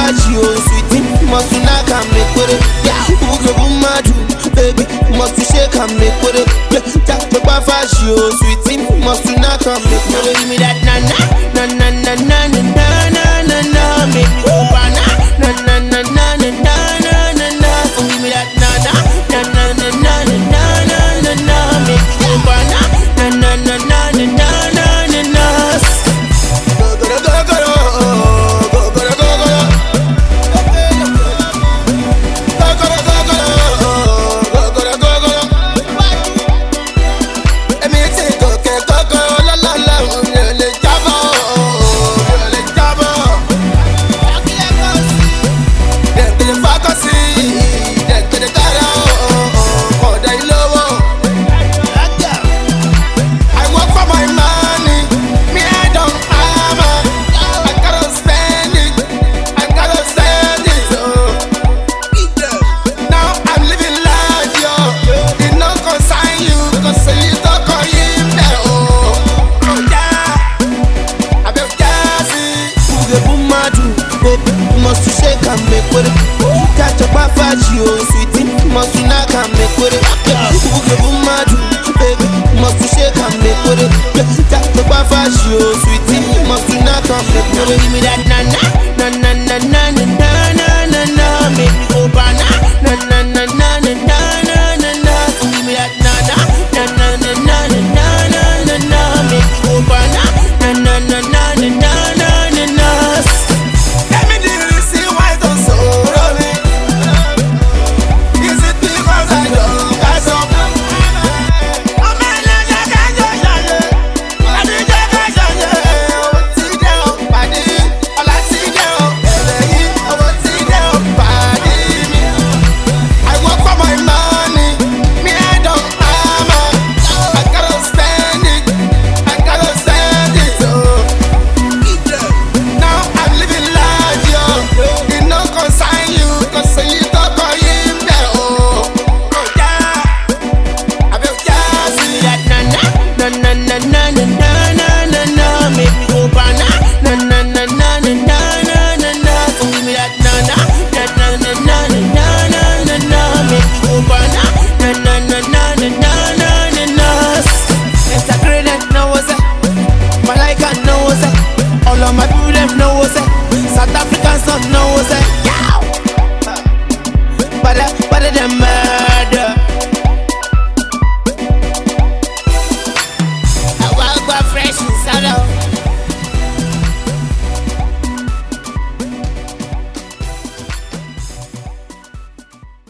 faji oh sweetie, must to knock and make with it. Who go boom madu, baby, must to shake and make with it. Jack to faji oh sweetie, must to knock and make with it. Give me that na na na na na na na na na, make me go bana na na na na na na na na. Give me that na na na na na na na na na, make me go bana na na na na na na na. Must to shake and make with it. Catch up my faji oh sweetie, must to knock and make with it. Who go boom madu, baby, must to shake and make with it. Catch up my faji oh sweetie, must to knock and make with it. Give me that na na na na na na na na na na, make me go bana na na na na na na na na. Give me that na na na na na na na na na, make me go bana na na na na na na na. All of my people them know what's South African son know what's